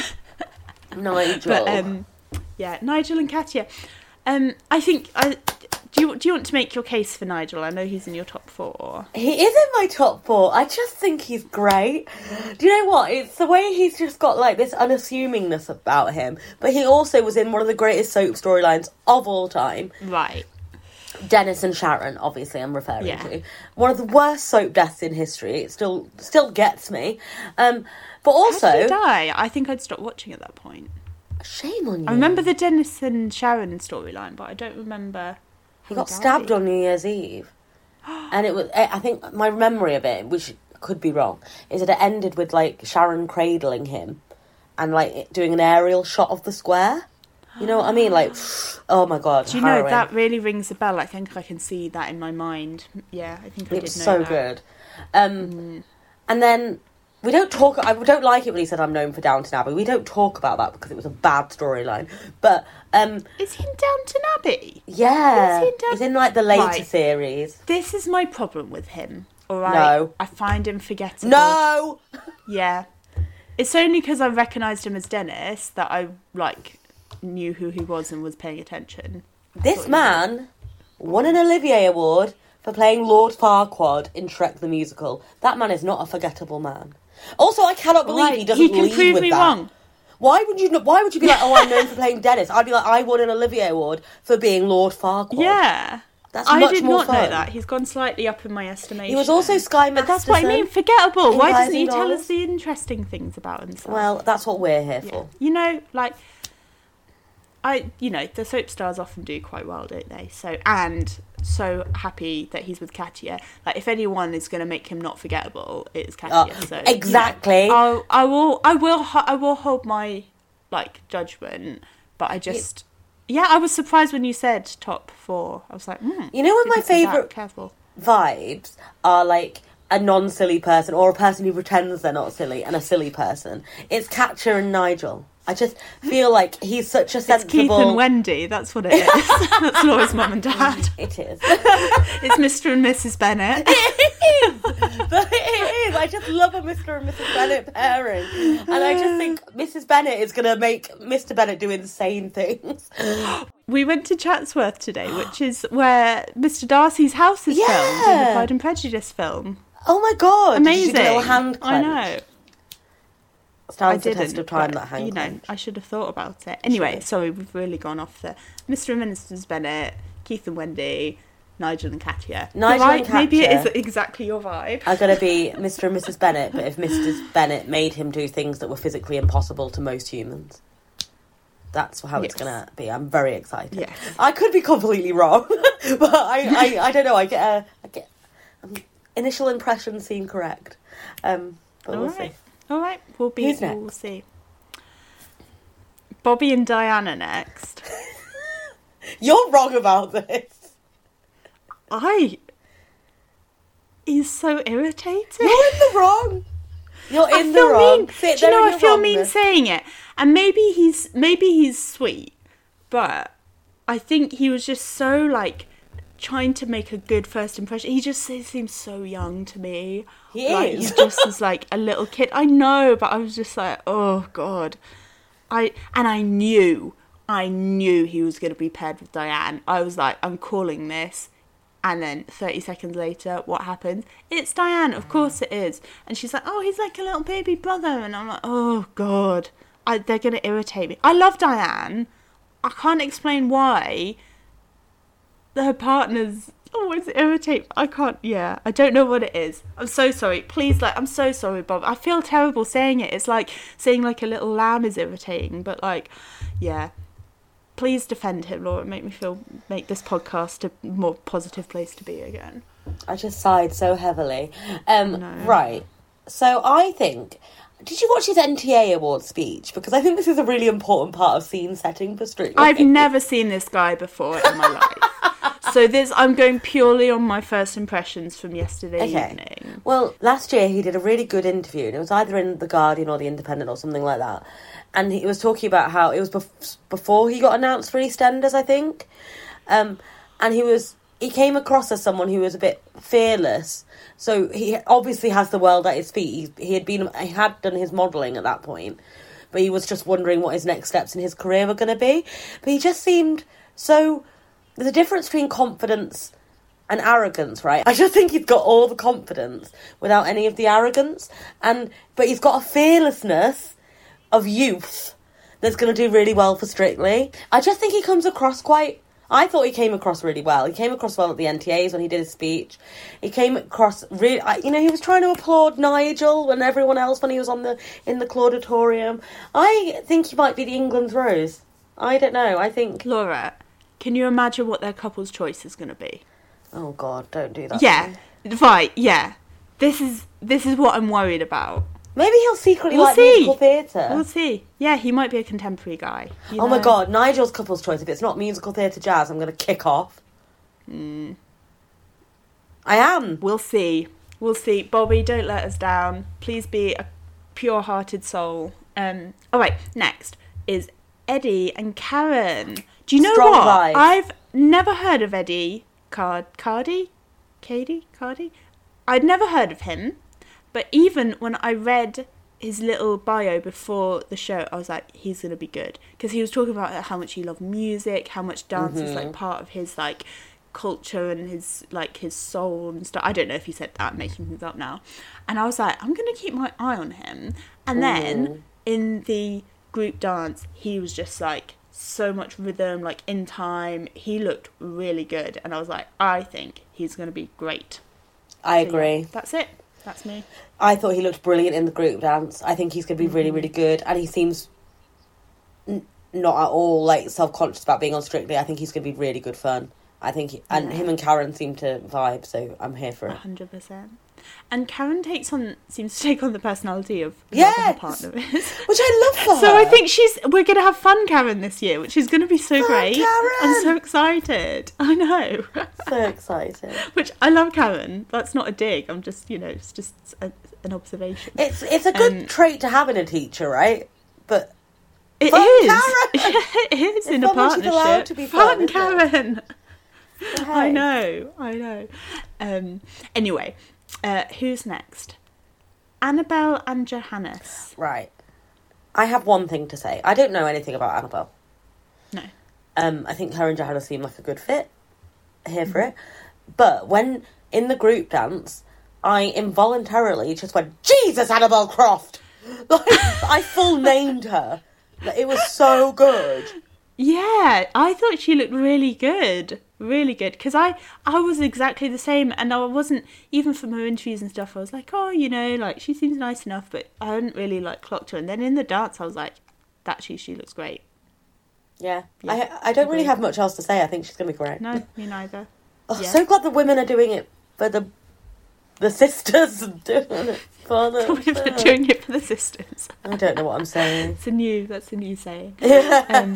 Speaker 2: Nigel.
Speaker 1: but um, yeah, Nigel and Katia. Um, I think I. Do you do you want to make your case for Nigel? I know he's in your top four.
Speaker 2: He is in my top four. I just think he's great. Do you know what? It's the way he's just got like this unassumingness about him. But he also was in one of the greatest soap storylines of all time.
Speaker 1: Right.
Speaker 2: Dennis and Sharon, obviously, I'm referring
Speaker 1: Yeah.
Speaker 2: to. One of the worst soap deaths in history. It still still gets me. Um, but also,
Speaker 1: How did he die? I think I'd stopped watching at that point.
Speaker 2: shame on you.
Speaker 1: I remember the Dennis and Sharon storyline, but I don't remember.
Speaker 2: He got stabbed on New Year's Eve, and it was. I think my memory of it, which could be wrong, is that it ended with like Sharon cradling him, and like doing an aerial shot of the square. You know what I mean? Like, oh my god!
Speaker 1: Do you
Speaker 2: harrowing.
Speaker 1: know that really rings a bell? I think I can see that in my mind. Yeah, I think I
Speaker 2: It
Speaker 1: did
Speaker 2: was
Speaker 1: know
Speaker 2: so
Speaker 1: that.
Speaker 2: good. Um,
Speaker 1: Mm.
Speaker 2: And then we don't talk. I don't like it when he said I'm known for Downton Abbey. We don't talk about that because it was a bad storyline. But um,
Speaker 1: Is he in Downton Abbey?
Speaker 2: yeah,
Speaker 1: Is he in Down-
Speaker 2: he's in like the later
Speaker 1: Right.
Speaker 2: series.
Speaker 1: This is my problem with him. All right.
Speaker 2: No.
Speaker 1: I find him forgettable.
Speaker 2: No.
Speaker 1: Yeah. It's only because I recognised him as Dennis that I like knew who he was and was paying attention.
Speaker 2: This man won an Olivier Award for playing Lord Farquaad in Shrek the Musical. That man is not a forgettable man. Also, I cannot believe
Speaker 1: Right,
Speaker 2: he doesn't
Speaker 1: he can
Speaker 2: lead
Speaker 1: prove
Speaker 2: with
Speaker 1: me
Speaker 2: that.
Speaker 1: wrong.
Speaker 2: Why would you? Not, why would you be like, oh, I'm known for playing Dennis? I'd be like, I won an Olivier Award for being Lord Farquaad.
Speaker 1: Yeah.
Speaker 2: That's
Speaker 1: I
Speaker 2: much
Speaker 1: did
Speaker 2: more
Speaker 1: not
Speaker 2: fun.
Speaker 1: know that. He's gone slightly up in my estimation.
Speaker 2: He was also Sky
Speaker 1: But that's what I
Speaker 2: Masterson
Speaker 1: mean, forgettable.
Speaker 2: in
Speaker 1: Why
Speaker 2: Guys
Speaker 1: doesn't he
Speaker 2: and
Speaker 1: tell
Speaker 2: Dolls.
Speaker 1: us the interesting things about himself?
Speaker 2: Well, that's what we're here
Speaker 1: Yeah.
Speaker 2: for.
Speaker 1: You know, like, I, you know, the soap stars often do quite well, don't they? So, and so happy that he's with Katia. Like, if anyone is going to make him not forgettable, it's Katia.
Speaker 2: Oh,
Speaker 1: so you know,
Speaker 2: exactly.
Speaker 1: I'll, I will, I will, ho- I will hold my like judgment. But I just, yeah, I was surprised when you said top four. I was like, hmm.
Speaker 2: You know what my
Speaker 1: didn't see that.
Speaker 2: favourite
Speaker 1: Careful.
Speaker 2: vibes are like a non-silly person or a person who pretends they're not silly and a silly person. It's Katja and Nigel. I just feel like he's such a
Speaker 1: It's
Speaker 2: sensible...
Speaker 1: Keith and Wendy. That's what it is. That's Laura's mum and dad.
Speaker 2: It is.
Speaker 1: It's Mister and Missus Bennett.
Speaker 2: It is! But it is! I just love a Mister and Missus Bennett pairing. And I just think Missus Bennett is going to make Mister Bennett do insane things.
Speaker 1: We went to Chatsworth today, which is where Mister Darcy's house is
Speaker 2: Yeah.
Speaker 1: filmed in the Pride and Prejudice film.
Speaker 2: Oh my god!
Speaker 1: Amazing.
Speaker 2: Did you do a little hand
Speaker 1: I
Speaker 2: clench?
Speaker 1: know.
Speaker 2: Stands
Speaker 1: I
Speaker 2: the test
Speaker 1: didn't,
Speaker 2: of time,
Speaker 1: but,
Speaker 2: that hand
Speaker 1: you know,
Speaker 2: clench.
Speaker 1: I should have thought about it. Anyway,
Speaker 2: Sure.
Speaker 1: sorry, we've really gone off there. Mister and Missus Bennett, Keith and Wendy, Nigel and Katia.
Speaker 2: Nigel
Speaker 1: right,
Speaker 2: and
Speaker 1: maybe it is
Speaker 2: Katja.
Speaker 1: exactly your vibe.
Speaker 2: I'm going to be Mister and Missus Bennett, but if Missus Bennett made him do things that were physically impossible to most humans. That's how it's
Speaker 1: Yes.
Speaker 2: going to be. I'm very excited.
Speaker 1: Yes.
Speaker 2: I could be completely wrong, but I, I, I don't know. I get a, I get, I'm, initial impressions seem correct. Um, but
Speaker 1: All
Speaker 2: we'll
Speaker 1: right.
Speaker 2: see.
Speaker 1: All right, we'll be.
Speaker 2: Who's next?
Speaker 1: We'll see. Bobby and Diana next.
Speaker 2: You're wrong about this.
Speaker 1: I. He's so irritating.
Speaker 2: You're in the wrong. You're in
Speaker 1: I
Speaker 2: the
Speaker 1: feel
Speaker 2: wrong.
Speaker 1: mean.
Speaker 2: Sit
Speaker 1: Do you
Speaker 2: there
Speaker 1: know
Speaker 2: in
Speaker 1: I feel
Speaker 2: your
Speaker 1: mean
Speaker 2: wrongness.
Speaker 1: saying it? And maybe he's maybe he's sweet, but I think he was just so like trying to make a good first impression. He just seems so young to me.
Speaker 2: He
Speaker 1: like,
Speaker 2: is.
Speaker 1: He just is like a little kid. I know, but I was just like, oh god. I and I knew, I knew he was going to be paired with Diane. I was like, I'm calling this. And then thirty seconds later, what happens? It's Diane. Of course it is. And she's like, oh, he's like a little baby brother. And I'm like, oh god, I, they're going to irritate me. I love Diane. I can't explain why her partners always irritate me. I can't, yeah, I don't know what it is. I'm so sorry. Please, like, I'm so sorry, Bob. I feel terrible saying it. It's like saying like a little lamb is irritating, but like, yeah. Please defend him, Laura. Make me feel, make this podcast a more positive place to be again.
Speaker 2: I just sighed so heavily. Um,
Speaker 1: No.
Speaker 2: Right. So I think... Did you watch his N T A award speech? Because I think this is a really important part of scene setting for Strictly.
Speaker 1: I've never seen this guy before in my life. So this, I'm going purely on my first impressions from yesterday
Speaker 2: Okay.
Speaker 1: evening.
Speaker 2: Well, last year he did a really good interview, and it was either in The Guardian or The Independent or something like that. And he was talking about how it was bef- before he got announced for EastEnders, I think. Um, and he was he came across as someone who was a bit fearless. So he obviously has the world at his feet. He, he had been he had done his modelling at that point, but he was just wondering what his next steps in his career were going to be. But he just seemed so. There's a difference between confidence and arrogance, right? I just think he's got all the confidence without any of the arrogance, and but he's got a fearlessness of youth that's going to do really well for Strictly. I just think he comes across quite... I thought he came across really well. He came across well at the N T As when he did his speech. He came across really... You know, he was trying to applaud Nigel and everyone else when he was on the in the Clauditorium. I think he might be the England's Rose. I don't know. I think...
Speaker 1: Laura, can you imagine what their couple's choice is going to be?
Speaker 2: Oh, God, don't do that.
Speaker 1: Yeah, right, yeah. This is this is what I'm worried about.
Speaker 2: Maybe he'll secretly
Speaker 1: We'll
Speaker 2: like
Speaker 1: see.
Speaker 2: musical theatre.
Speaker 1: We'll see. Yeah, he might be a contemporary guy. you
Speaker 2: Oh my
Speaker 1: know.
Speaker 2: God, Nigel's couple's choice. If it's not musical theatre jazz, I'm going to kick off.
Speaker 1: Mm.
Speaker 2: I am.
Speaker 1: We'll see. We'll see. Bobby, don't let us down. Please be a pure-hearted soul. Um. All right, next is Eddie and Karen. Do you know
Speaker 2: Strong
Speaker 1: what?
Speaker 2: vibes.
Speaker 1: I've never heard of Eddie Card Cardi? Cady? Cardi? I'd never heard of him. But even when I read his little bio before the show, I was like, he's going to be good. Because he was talking about how much he loved music, how much dance is like part of his like culture and his like his soul and stuff. I don't know if he said that, I'm making things up now. And I was like, I'm going to keep my eye on him. And then in the group dance, he was just like so much rhythm, like in time. He looked really good. And I was like, I think he's going to be great.
Speaker 2: I
Speaker 1: So,
Speaker 2: agree.
Speaker 1: yeah, that's it. That's me.
Speaker 2: I thought he looked brilliant in the group dance. I think he's going to be really, really good. And he seems n- not at all like self-conscious about being on Strictly. I think he's going to be really good fun. I think, he, and
Speaker 1: Yeah.
Speaker 2: him and Karen seem to vibe, so I'm here for
Speaker 1: A
Speaker 2: it.
Speaker 1: hundred percent. And Karen takes on seems to take on the personality of
Speaker 2: Yes!
Speaker 1: whoever her partner is.
Speaker 2: Which I love for her.
Speaker 1: So I think she's we're gonna have fun Karen this year, which is gonna be so
Speaker 2: Fun
Speaker 1: great.
Speaker 2: Karen!
Speaker 1: I'm so excited. I know.
Speaker 2: so excited.
Speaker 1: Which I love Karen. That's not a dig. I'm just you know it's just a, an observation.
Speaker 2: It's it's a good
Speaker 1: Um,
Speaker 2: trait to have in a teacher, right? But
Speaker 1: It
Speaker 2: Fun
Speaker 1: is.
Speaker 2: Karen!
Speaker 1: It is
Speaker 2: It's
Speaker 1: in a
Speaker 2: fun when she's
Speaker 1: partnership.
Speaker 2: allowed to be fun, isn't it?
Speaker 1: Karen. I
Speaker 2: hey.
Speaker 1: know, I know. Um, anyway, uh, who's next? Annabelle and Johannes.
Speaker 2: Right. I have one thing to say. I don't know anything about Annabelle.
Speaker 1: No.
Speaker 2: Um, I think her and Johanna seem like a good fit. Here for it. But when in the group dance, I involuntarily just went, Jesus, Annabelle Croft! Like, I full named her. Like, it was so good.
Speaker 1: Yeah, I thought she looked really good. Really good. Because I, I was exactly the same. And I wasn't, even from her interviews and stuff, I was like, oh, you know, like, she seems nice enough. But I hadn't really, like, clocked her. And then in the dance, I was like, that she, she looks great.
Speaker 2: Yeah.
Speaker 1: Yeah,
Speaker 2: I I don't really
Speaker 1: agreed.
Speaker 2: have much else to say. I think she's going to be great.
Speaker 1: No, me neither.
Speaker 2: Oh,
Speaker 1: Yeah.
Speaker 2: So glad the women are doing it for the the sisters doing it for the...
Speaker 1: doing it for the sisters.
Speaker 2: I don't know what I'm saying.
Speaker 1: It's a new, that's a new saying.
Speaker 2: Yeah.
Speaker 1: Um,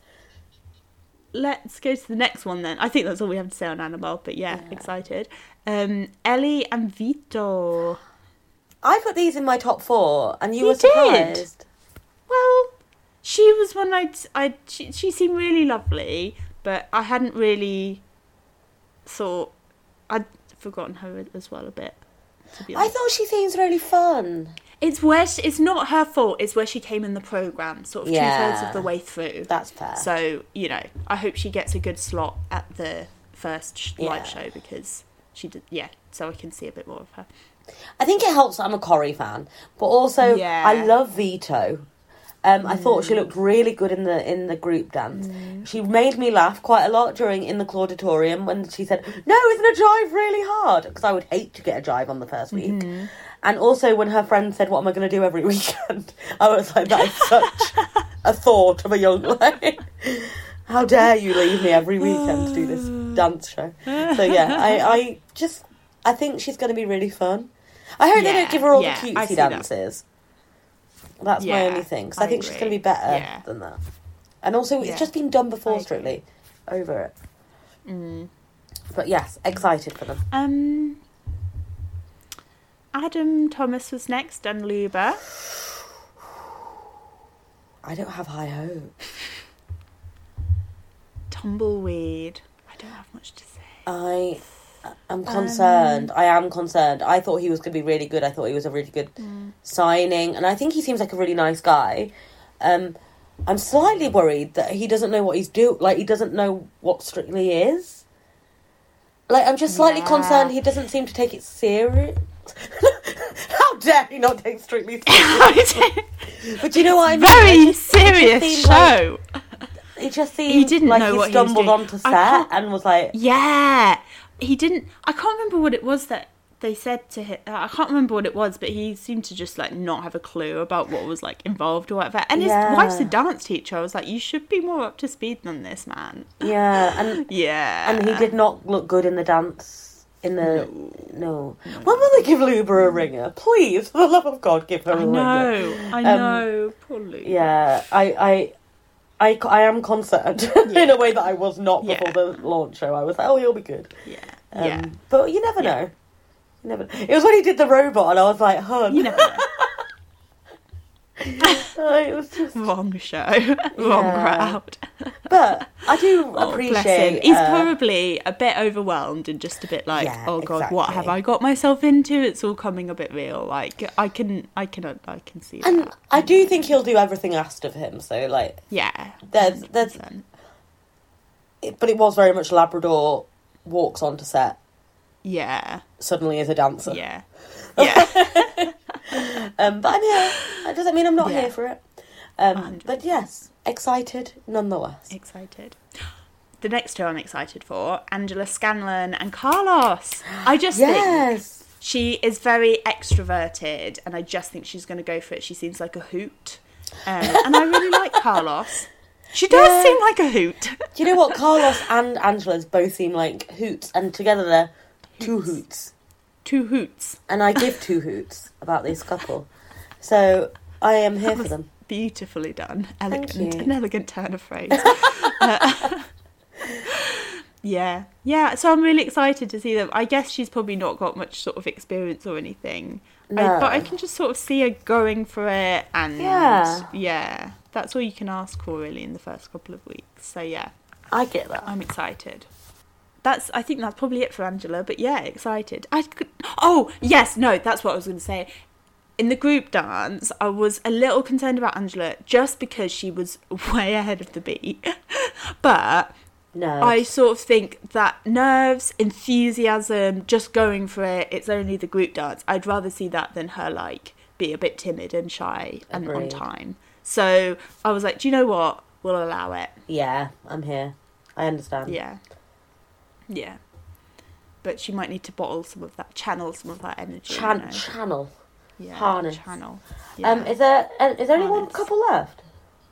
Speaker 1: let's go to the next one then. I think that's all we have to say on Annabelle, but yeah, yeah. excited. Um, Ellie and Vito.
Speaker 2: I put these in my top four, and you,
Speaker 1: you
Speaker 2: were surprised.
Speaker 1: Did. Well, she was one I'd... I'd she, she seemed really lovely, but I hadn't really thought... I'd forgotten her as well a bit, to be honest.
Speaker 2: I thought she seems really fun.
Speaker 1: It's where she, it's not her fault. It's where she came in the programme, sort of
Speaker 2: yeah,
Speaker 1: two thirds of the way through.
Speaker 2: That's fair.
Speaker 1: So you know, I hope she gets a good slot at the first sh-
Speaker 2: yeah.
Speaker 1: live show because she did. Yeah, so I can see a bit more of her.
Speaker 2: I think it helps that I'm a Corrie fan, but also
Speaker 1: yeah.
Speaker 2: I love Vito. Um, I
Speaker 1: mm.
Speaker 2: thought she looked really good in the in the group dance. Mm. She made me laugh quite a lot during in the Clauditorium when she said, "No, isn't a jive really hard?" Because I would hate to get a jive on the first week. Mm-hmm. And also when her friend said, "What am I going to do every weekend?" I was like, "That is such a thought of a young lady. How dare you leave me every weekend to do this dance show?" So yeah, I, I just I think she's going to be really fun. I hope yeah, they don't give her all yeah, the cutesy dances. That. That's yeah, my only thing. Because I, I think agree. she's going to be better yeah. than that. And also, yeah. it's just been done before, Strictly. Over it.
Speaker 1: Mm.
Speaker 2: But yes, excited for them.
Speaker 1: Um, Adam Thomas was next, and Luba.
Speaker 2: I don't have high hopes.
Speaker 1: Tumbleweed. I don't have much to say.
Speaker 2: I... I'm concerned. Um, I am concerned. I thought he was going to be really good. I thought he was a really good mm. signing. And I think he seems like a really nice guy. Um, I'm slightly worried that he doesn't know what he's doing. Like, he doesn't know what Strictly is. Like, I'm just slightly yeah. concerned he doesn't seem to take it serious. How dare he not take Strictly seriously? But you know what I mean?
Speaker 1: Very just, serious show.
Speaker 2: Like, it just seemed
Speaker 1: he didn't
Speaker 2: like
Speaker 1: know
Speaker 2: he
Speaker 1: what
Speaker 2: stumbled
Speaker 1: he was
Speaker 2: onto set and was like...
Speaker 1: Yeah. He didn't... I can't remember what it was that they said to him. I can't remember what it was, but he seemed to just, like, not have a clue about what was, like, involved or whatever. And his
Speaker 2: yeah.
Speaker 1: wife's a dance teacher. I was like, you should be more up to speed than this, man.
Speaker 2: Yeah. And
Speaker 1: yeah.
Speaker 2: And he did not look good in the dance. In the... No. no. no. When will they give Luba a ringer? Please, for the love of God, give her a
Speaker 1: I
Speaker 2: ringer.
Speaker 1: know. I
Speaker 2: um,
Speaker 1: know. Poor Luba.
Speaker 2: Yeah. I... I I, I am concerned yeah. in a way that I was not before yeah. the launch show. I was like, oh, he'll be good.
Speaker 1: Yeah.
Speaker 2: Um,
Speaker 1: yeah.
Speaker 2: But you never
Speaker 1: yeah.
Speaker 2: know. You never. It was when he did the robot, and I was like, hun.
Speaker 1: You never know.
Speaker 2: oh, it was just
Speaker 1: wrong show, wrong
Speaker 2: yeah.
Speaker 1: crowd.
Speaker 2: But I do
Speaker 1: oh,
Speaker 2: appreciate.
Speaker 1: He's
Speaker 2: uh,
Speaker 1: probably a bit overwhelmed and just a bit like,
Speaker 2: yeah,
Speaker 1: oh god,
Speaker 2: exactly.
Speaker 1: what have I got myself into? It's all coming a bit real. Like I can, I can, I can see
Speaker 2: and
Speaker 1: that.
Speaker 2: I do think he'll do everything asked of him. So like,
Speaker 1: yeah,
Speaker 2: there's there's. It, but it was very much Labrador walks onto set.
Speaker 1: Yeah.
Speaker 2: Suddenly is a dancer.
Speaker 1: Yeah. Yeah.
Speaker 2: um, but I'm here. That doesn't mean I'm not
Speaker 1: yeah.
Speaker 2: here for it. Um, but yes, excited nonetheless.
Speaker 1: Excited. The next two I'm excited for, Angela Scanlon and Carlos. I just
Speaker 2: yes.
Speaker 1: think she is very extroverted and I just think she's going to go for it. She seems like a hoot. Um, and I really like Carlos. She does yeah. seem like a hoot.
Speaker 2: Do you know what? Carlos and Angela's both seem like hoots, and together they're two hoots.
Speaker 1: Two hoots.
Speaker 2: And I give two hoots about this couple. So I am here for them.
Speaker 1: Beautifully done. Elegant.
Speaker 2: Thank you.
Speaker 1: An elegant turn of phrase. uh, yeah. Yeah, so I'm really excited to see them. I guess she's probably not got much sort of experience or anything.
Speaker 2: No.
Speaker 1: I, but I can just sort of see her going for it and
Speaker 2: yeah.
Speaker 1: yeah. That's all you can ask for really in the first couple of weeks. So yeah.
Speaker 2: I get that.
Speaker 1: I'm excited. That's I think that's probably it for Angela, but yeah, excited. I could Oh, yes, no, that's what I was going to say. In the group dance, I was a little concerned about Angela just because she was way ahead of the beat. But
Speaker 2: nerves.
Speaker 1: I sort of think that nerves, enthusiasm, just going for it, it's only the group dance. I'd rather see that than her like be a bit timid and shy and
Speaker 2: Agreed.
Speaker 1: on time. So I was like, do you know what? We'll allow it.
Speaker 2: Yeah, I'm here. I understand.
Speaker 1: Yeah. Yeah. But she might need to bottle some of that, channel some of that energy.
Speaker 2: Chan-
Speaker 1: you know?
Speaker 2: Channel.
Speaker 1: Yeah,
Speaker 2: Harness.
Speaker 1: Channel. Yeah.
Speaker 2: Um, is there uh, is there only one couple left?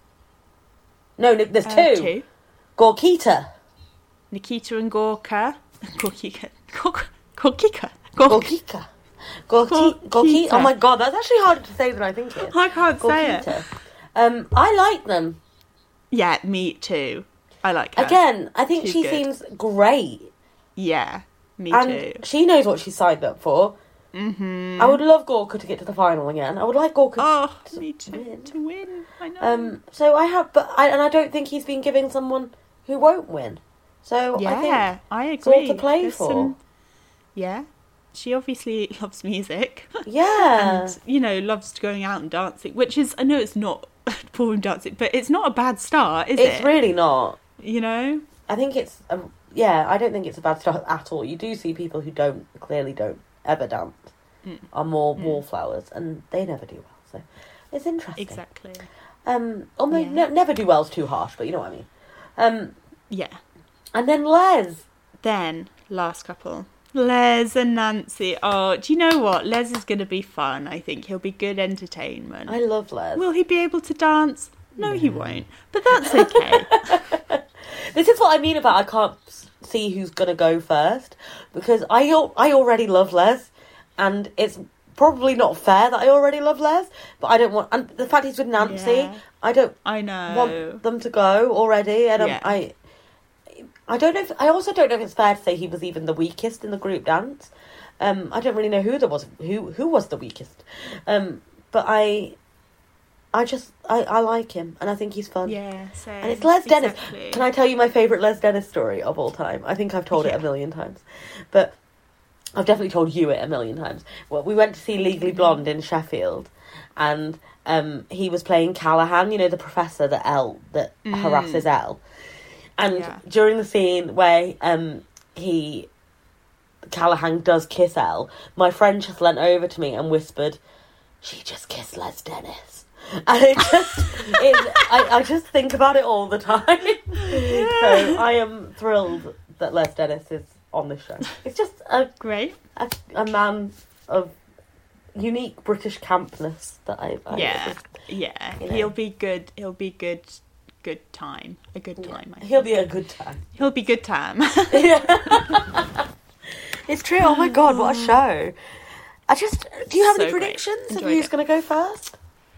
Speaker 2: No, no there's
Speaker 1: uh,
Speaker 2: two.
Speaker 1: two.
Speaker 2: Gorkita.
Speaker 1: Nikita and Gorka. Gorkika. Gork- Gorkika.
Speaker 2: Gorkika. Gorky, Gorky.
Speaker 1: Gorkita.
Speaker 2: Oh my god, that's actually harder to say than I think it is.
Speaker 1: I can't say it.
Speaker 2: Gorkita. Um, I like them.
Speaker 1: Yeah, me too. I like her.
Speaker 2: Again, I think
Speaker 1: She's
Speaker 2: she
Speaker 1: good.
Speaker 2: seems great.
Speaker 1: Yeah, me
Speaker 2: and
Speaker 1: too.
Speaker 2: she knows what she's signed up for.
Speaker 1: Mm-hmm.
Speaker 2: I would love Gorka to get to the final again. I would like Gorka
Speaker 1: Oh,
Speaker 2: to
Speaker 1: me too.
Speaker 2: win.
Speaker 1: To win. I know.
Speaker 2: Um, so I have, but I and I don't think he's been giving someone who won't win. So
Speaker 1: yeah,
Speaker 2: I think
Speaker 1: I agree.
Speaker 2: it's all to play
Speaker 1: There's
Speaker 2: for.
Speaker 1: some- Yeah. She obviously loves music.
Speaker 2: Yeah.
Speaker 1: And, you know, loves going out and dancing, which is, I know it's not ballroom dancing, but it's not a bad start, is
Speaker 2: It's
Speaker 1: it?
Speaker 2: really not.
Speaker 1: You know?
Speaker 2: I think it's, um, yeah, I don't think it's a bad start at all. You do see people who don't, clearly don't ever dance,
Speaker 1: Mm.
Speaker 2: are more
Speaker 1: Mm.
Speaker 2: wallflowers, and they never do well. So it's interesting.
Speaker 1: Exactly.
Speaker 2: Um, almost
Speaker 1: Yeah.
Speaker 2: ne- never do well is too harsh, but you know what I mean. Um,
Speaker 1: Yeah.
Speaker 2: and then Les.
Speaker 1: Then, last couple. Les and Nancy. Oh, do you know what? Les is going to be fun, I think. He'll be good entertainment.
Speaker 2: I love Les.
Speaker 1: Will he be able to dance? No, he won't. But that's okay.
Speaker 2: This is what I mean about I can't s- see who's gonna go first, because I al- I already love Les, and it's probably not fair that I already love Les, but I don't want, and the fact he's with Nancy,
Speaker 1: Yeah.
Speaker 2: I don't
Speaker 1: I know.
Speaker 2: want them to go already, and
Speaker 1: Yeah.
Speaker 2: I'm, I I don't know if I also don't know if it's fair to say he was even the weakest in the group dance. Um, I don't really know who there was who who was the weakest, um, but I. I just, I, I like him, and I think he's fun.
Speaker 1: Yeah, so.
Speaker 2: And it's Les Dennis.
Speaker 1: Exactly.
Speaker 2: Can I tell you my favourite Les Dennis story of all time? I think I've told it
Speaker 1: Yeah.
Speaker 2: a million times. But I've definitely told you it a million times. Well, we went to see Legally Blonde in Sheffield, and um, he was playing Callahan, you know, the professor that Elle, that
Speaker 1: Mm.
Speaker 2: harasses Elle. And
Speaker 1: Yeah.
Speaker 2: during the scene where um, he, Callahan does kiss Elle, my friend just leant over to me and whispered, "She just kissed Les Dennis." And it just, it, I, I just think about it all the time. So I am thrilled that Les Dennis is on this show. It's just a,
Speaker 1: Great.
Speaker 2: a, a man of unique British campness that I, I
Speaker 1: Yeah.
Speaker 2: just,
Speaker 1: Yeah.
Speaker 2: you know.
Speaker 1: He'll be good. He'll be good. Good time. A good time. I
Speaker 2: he'll
Speaker 1: think.
Speaker 2: be a good time.
Speaker 1: He'll be good time.
Speaker 2: It's true. Oh my god, what a show! I just, do you have
Speaker 1: So
Speaker 2: any
Speaker 1: great.
Speaker 2: predictions of
Speaker 1: Enjoyed
Speaker 2: who's
Speaker 1: it.
Speaker 2: going to go first?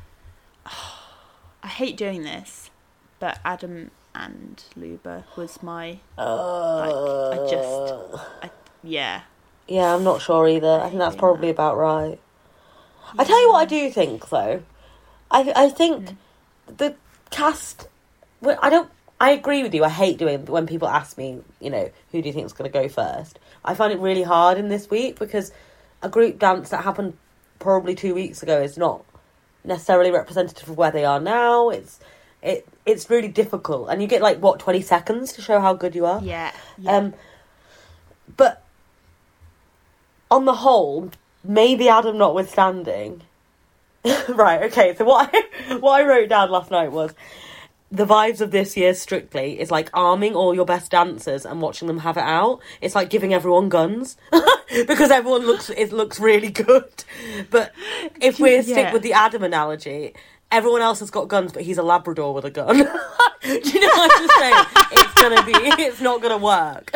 Speaker 1: I hate doing this, but Adam and Luba was my.
Speaker 2: Uh,
Speaker 1: I just- I, yeah.
Speaker 2: Yeah, I'm not sure either. I think that's probably about right. I tell you what I do think, though. I I think
Speaker 1: Mm.
Speaker 2: the cast... Well, I don't... I agree with you. I hate doing... When people ask me, you know, who do you think is going to go first? I find it really hard in this week because a group dance that happened probably two weeks ago is not necessarily representative of where they are now. It's it it's really difficult. And you get, like, what, twenty seconds to show how good you are?
Speaker 1: Yeah. yeah.
Speaker 2: Um, but on the whole, maybe Adam notwithstanding. Right, okay, so what I, what I wrote down last night was the vibes of this year's Strictly is like arming all your best dancers and watching them have it out. It's like giving everyone guns because everyone looks it looks really good. But if we
Speaker 1: Yeah.
Speaker 2: stick with the Adam analogy, everyone else has got guns, but he's a Labrador with a gun. Do you know what I'm saying? It's gonna be, it's not gonna work.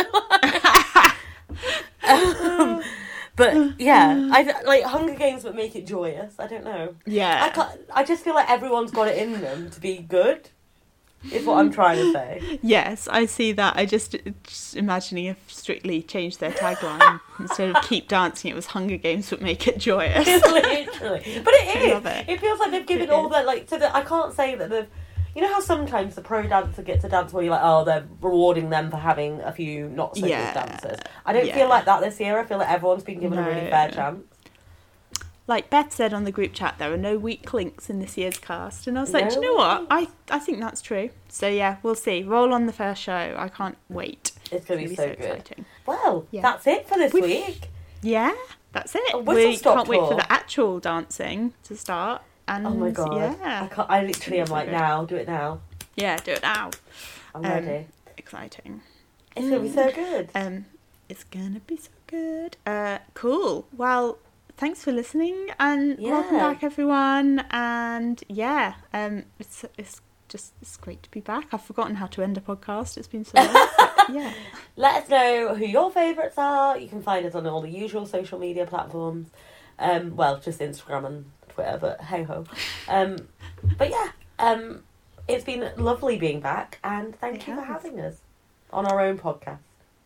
Speaker 2: um, but yeah, I like Hunger Games, but make it joyous. I don't know.
Speaker 1: yeah.
Speaker 2: I can't, I just feel like everyone's got it in them to be good. Is what I'm trying to say.
Speaker 1: Yes, I see that. I just, just imagining if Strictly changed their tagline instead of keep dancing, it was Hunger Games but make it joyous.
Speaker 2: Literally, but it
Speaker 1: I
Speaker 2: is.
Speaker 1: love it.
Speaker 2: It feels like they've given
Speaker 1: It
Speaker 2: all
Speaker 1: is.
Speaker 2: that, like, so that I can't say that they've. You know how sometimes the pro dancer gets a dance where you're like, oh, they're rewarding them for having a few not so
Speaker 1: Yeah.
Speaker 2: good dancers. I don't
Speaker 1: Yeah.
Speaker 2: feel like that this year. I feel like everyone's been given a really
Speaker 1: No.
Speaker 2: fair chance.
Speaker 1: Like Beth said on the group chat, there are no weak links in this year's cast, and I was like,
Speaker 2: No
Speaker 1: do you know what?
Speaker 2: weak
Speaker 1: I I think that's true. So yeah, we'll see. Roll on the first show. I can't wait.
Speaker 2: It's going to be so, good.
Speaker 1: exciting.
Speaker 2: Well,
Speaker 1: Yeah.
Speaker 2: that's it for this
Speaker 1: We've-
Speaker 2: week.
Speaker 1: Yeah, that's it.
Speaker 2: A whistle
Speaker 1: We
Speaker 2: stop
Speaker 1: can't wait
Speaker 2: tour.
Speaker 1: for the actual dancing to start. And
Speaker 2: Oh my god! I
Speaker 1: yeah,
Speaker 2: can't. I literally am
Speaker 1: So
Speaker 2: like,
Speaker 1: good.
Speaker 2: now, do it now.
Speaker 1: yeah, do it now.
Speaker 2: I'm
Speaker 1: Um,
Speaker 2: ready.
Speaker 1: Exciting.
Speaker 2: It's gonna be so good.
Speaker 1: Um, it's gonna be so good. Uh, cool. Well, thanks for listening, and welcome
Speaker 2: Yeah.
Speaker 1: back, everyone. And yeah, um, it's it's just it's great to be back. I've forgotten how to end a podcast. It's been so long. But yeah,
Speaker 2: Let us know who your favourites are. You can find us on all the usual social media platforms. Um, well, just Instagram and Twitter, but hey ho. Um, but yeah, um, it's been lovely being back, and thank
Speaker 1: It
Speaker 2: you for
Speaker 1: has.
Speaker 2: having us on our own podcast.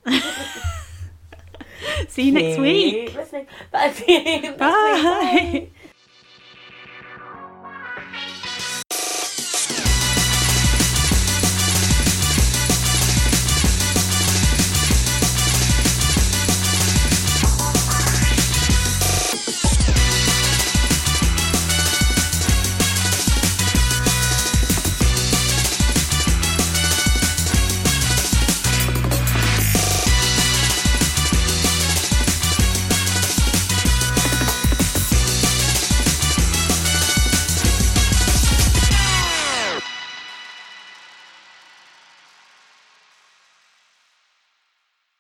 Speaker 1: See you next week.
Speaker 2: Keep listening. Bye.
Speaker 1: Bye.